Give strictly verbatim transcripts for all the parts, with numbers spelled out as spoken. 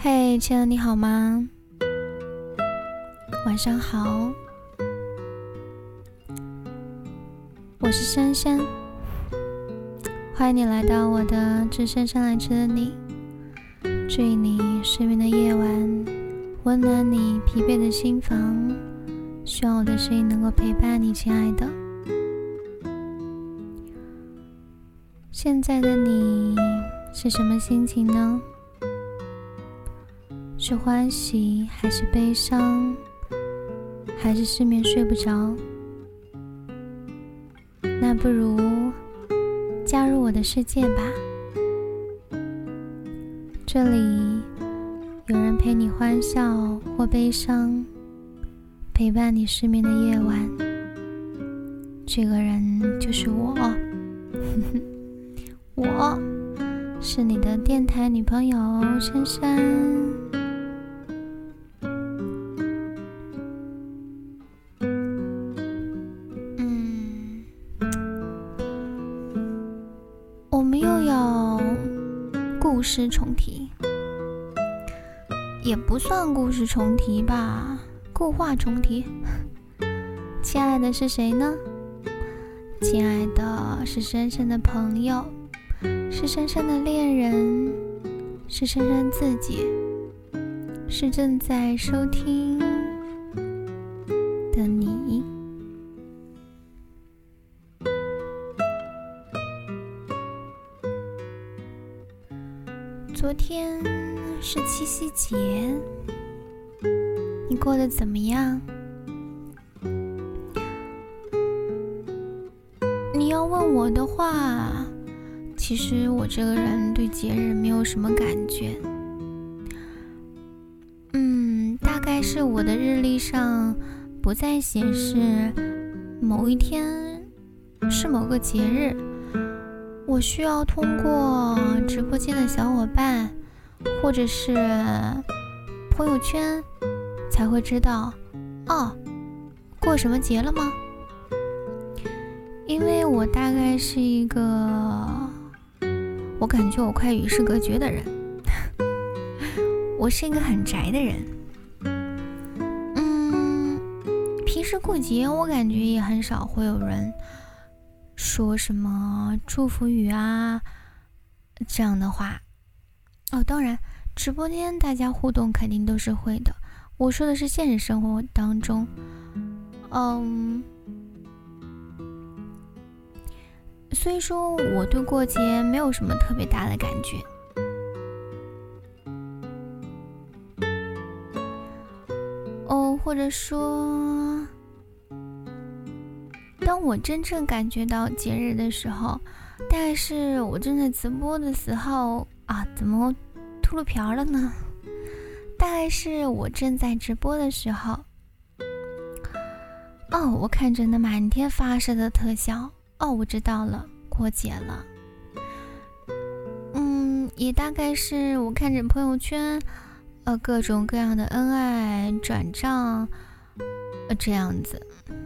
嘿，亲爱的，你好吗？晚上好，我是珊珊，欢迎你来到我的致姗姗来迟的你，治愈你失眠的夜晚，温暖你疲惫的心房，希望我的声音能够陪伴你，亲爱的。现在的你是什么心情呢？是欢喜还是悲伤，还是失眠睡不着？那不如加入我的世界吧，这里有人陪你欢笑或悲伤，陪伴你失眠的夜晚。这个人就是我我是你的电台女朋友珊珊。嗯，我们又要故事重提，也不算故事重提吧，故话重提。亲爱的是谁呢？亲爱的是珊珊的朋友，是珊珊的恋人，是珊珊自己，是正在收听的你。昨天是七夕节，你过得怎么样？你要问我的话，其实我这个人对节日没有什么感觉。嗯，大概是我的日历上不再显示某一天是某个节日，我需要通过直播间的小伙伴或者是朋友圈才会知道，哦，过什么节了吗？因为我大概是一个我感觉我快与世隔绝的人我是一个很宅的人。嗯，平时过节我感觉也很少会有人说什么祝福语啊这样的话。哦，当然直播间大家互动肯定都是会的，我说的是现实生活当中。嗯，所以说我对过节没有什么特别大的感觉。哦，或者说当我真正感觉到节日的时候，大概是我正在直播的时候啊，怎么秃噜瓢了呢？大概是我正在直播的时候，哦，我看着那满天发射的特效，哦，我知道了，过节了。嗯，也大概是我看着朋友圈，呃，各种各样的恩爱转账，呃，这样子。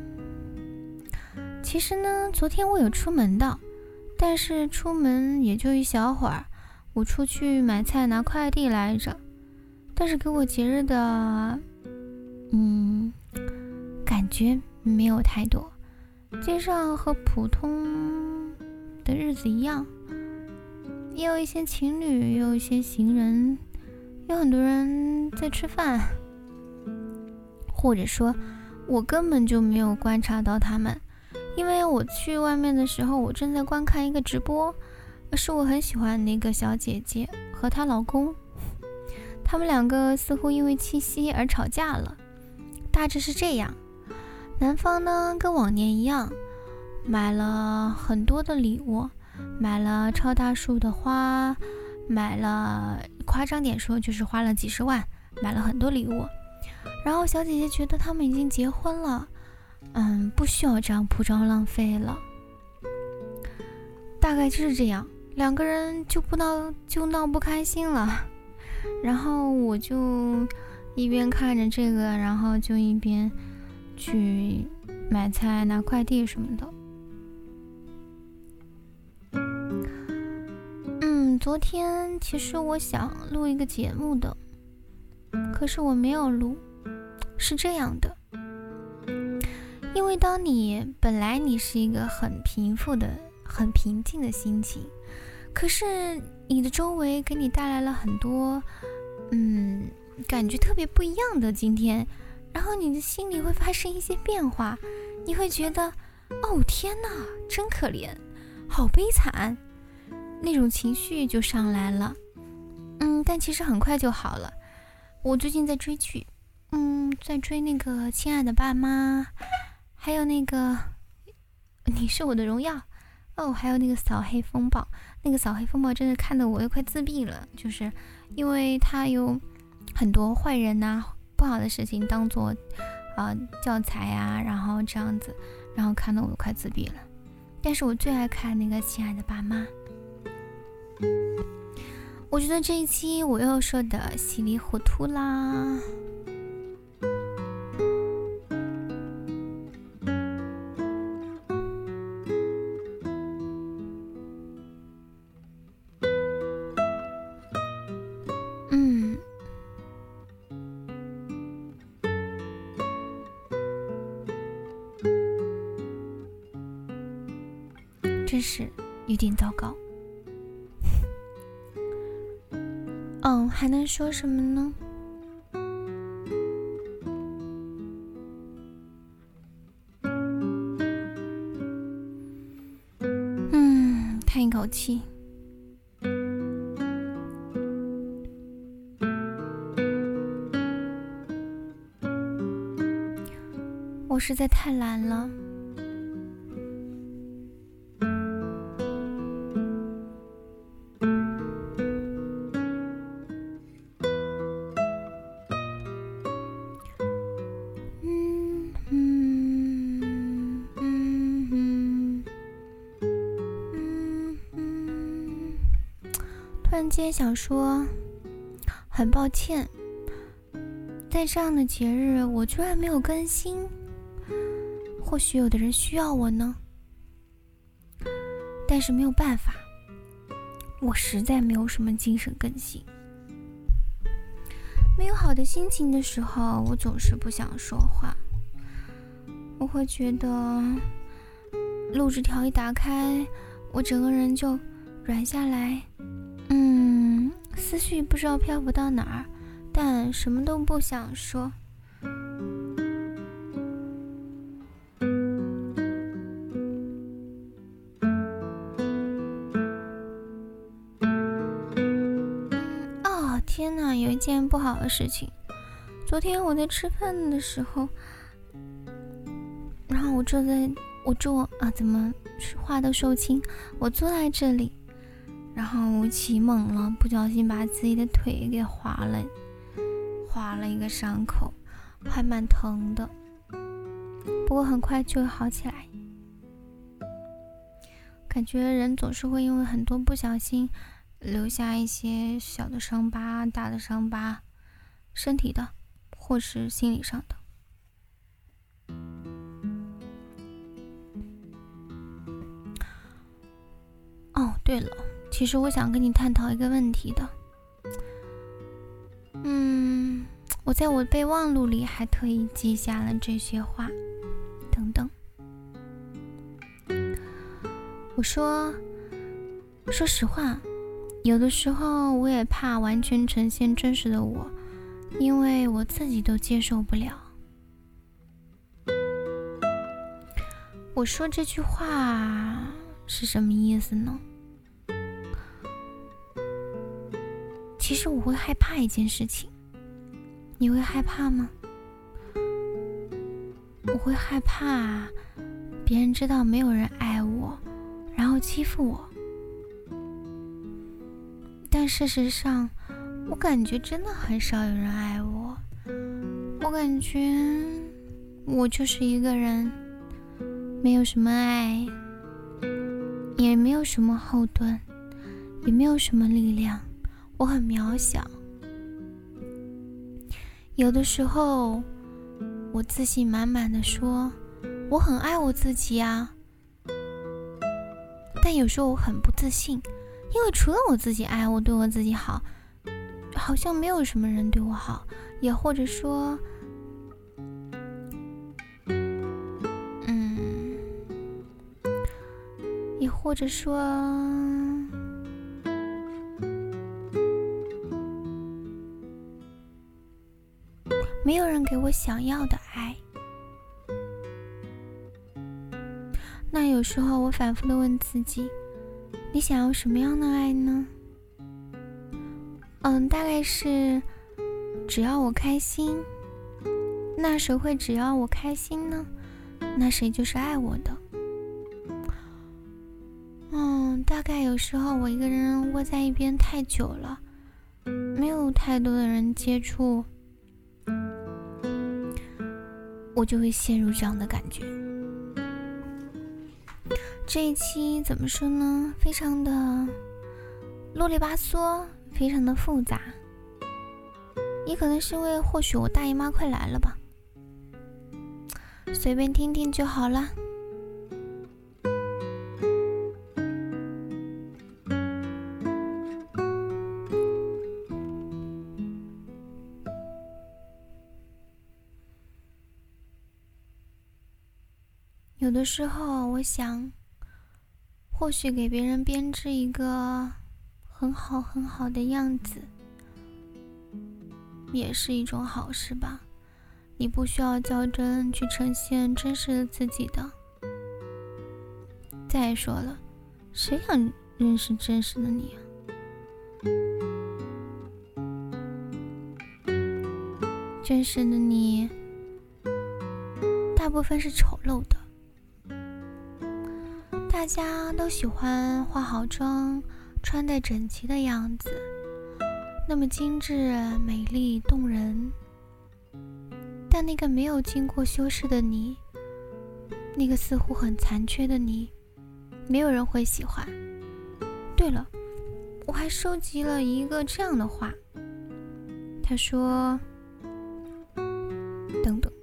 其实呢，昨天我有出门的，但是出门也就一小会儿，我出去买菜拿快递来着。但是给我节日的，嗯，感觉没有太多。街上和普通的日子一样，也有一些情侣，也有一些行人，有很多人在吃饭，或者说我根本就没有观察到他们，因为我去外面的时候我正在观看一个直播，是我很喜欢的一个小姐姐和她老公，他们两个似乎因为七夕而吵架了。大致是这样，男方呢跟往年一样买了很多的礼物，买了超大束的花，买了夸张点说就是花了几十万，买了很多礼物。然后小姐姐觉得他们已经结婚了，嗯，不需要这样铺张浪费了。大概就是这样，两个人就不闹就闹不开心了。然后我就一边看着这个，然后就一边去买菜拿快递什么的。嗯，昨天其实我想录一个节目的， 可是我没有录。是这样的，因为当你本来你是一个很平复的很平静的心情，可是你的周围给你带来了很多嗯感觉特别不一样的今天，然后你的心里会发生一些变化，你会觉得哦天哪，真可怜，好悲惨，那种情绪就上来了。嗯，但其实很快就好了。我最近在追剧，嗯，在追那个《亲爱的爸妈》，还有那个《你是我的荣耀》，哦，还有那个《扫黑风暴》。那个《扫黑风暴》真的看得我都快自闭了，就是因为它有很多坏人呐、啊、不好的事情当做呃教材啊，然后这样子，然后看得我都快自闭了。但是我最爱看那个《亲爱的爸妈》。我觉得这一期我又说的稀里糊涂啦。嗯，真是有点糟糕。嗯，还能说什么呢？嗯，叹一口气。我实在太懒了。突然间想说，很抱歉，在这样的节日我居然没有更新。或许有的人需要我呢，但是没有办法，我实在没有什么精神更新。没有好的心情的时候，我总是不想说话。我会觉得录制条一打开，我整个人就软下来，嗯，思绪不知道漂浮到哪儿，但什么都不想说。天哪，有一件不好的事情。昨天我在吃饭的时候，然后我坐在我坐啊，怎么话都说不清。我坐在这里，然后我起猛了，不小心把自己的腿给划了，划了一个伤口，还蛮疼的。不过很快就会好起来。感觉人总是会因为很多不小心留下一些小的伤疤、大的伤疤，身体的或是心理上的。哦，对了，其实我想跟你探讨一个问题的。嗯，我在我备忘录里还特意记下了这些话，等等。我说，说实话，有的时候我也怕完全呈现真实的我，因为我自己都接受不了。我说这句话是什么意思呢？其实我会害怕一件事情，你会害怕吗？我会害怕别人知道没有人爱我，然后欺负我。但事实上，我感觉真的很少有人爱我。我感觉我就是一个人，没有什么爱，也没有什么后盾，也没有什么力量，我很渺小。有的时候，我自信满满的说，我很爱我自己啊。但有时候我很不自信，因为除了我自己爱我，对我自己好， 好像没有什么人对我好，也或者说嗯也或者说没有人给我想要的爱。那有时候我反复地问自己，你想要什么样的爱呢？嗯，大概是只要我开心。那谁会只要我开心呢？那谁就是爱我的。嗯，大概有时候我一个人窝在一边太久了，没有太多的人接触，我就会陷入这样的感觉。这一期怎么说呢？非常的啰里吧嗦，非常的复杂。也可能是因为或许我大姨妈快来了吧，随便听听就好了。有的时候我想，或许给别人编织一个很好很好的样子也是一种好事吧。你不需要较真去呈现真实的自己的。再说了，谁想认识真实的你啊？真实的你大部分是丑陋的。大家都喜欢化好妆，穿戴整齐的样子，那么精致、美丽、动人。但那个没有经过修饰的你，那个似乎很残缺的你，没有人会喜欢。对了，我还收集了一个这样的话，他说，等等。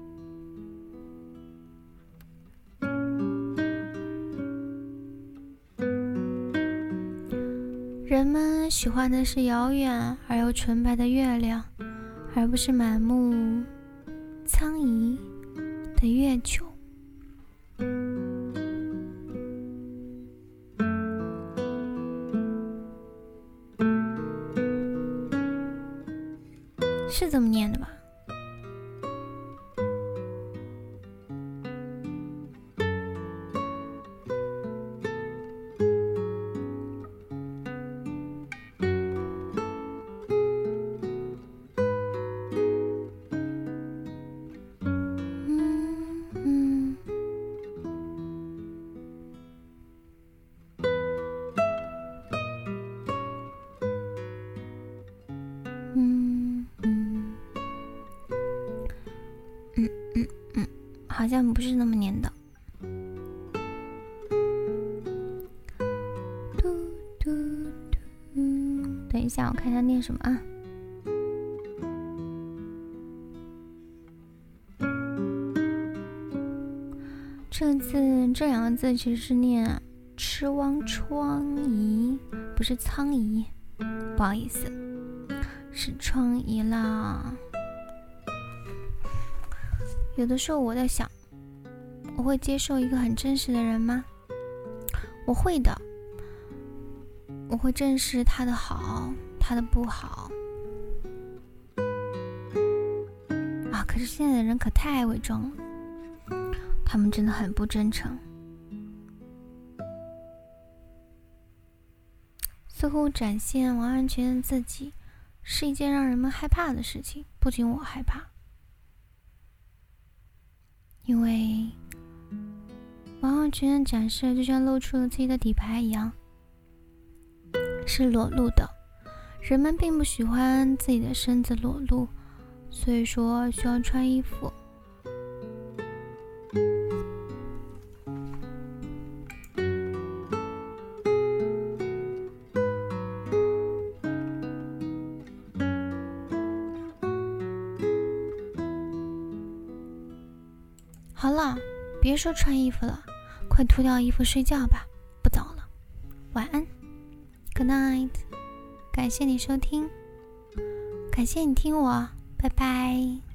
人们喜欢的是遥远而又纯白的月亮，而不是满目苍夷的月球。是这么念的吧？好像不是那么念的。嘟嘟嘟，等一下，我看一下念什么啊？这字这两个字其实是念吃汪疮痍，不是苍夷，不好意思，是疮痍啦。有的时候我在想，我会接受一个很真实的人吗？我会的，我会正视他的好，他的不好啊。可是现在的人可太爱伪装了，他们真的很不真诚，似乎展现完完全全的自己是一件让人们害怕的事情。不仅我害怕，因为完完全全展示就像露出了自己的底牌一样，是裸露的。人们并不喜欢自己的身子裸露，所以说需要穿衣服。好了，别说穿衣服了，快脱掉衣服睡觉吧，不早了。晚安 ，Good night，感谢你收听。 感谢你听我，拜拜。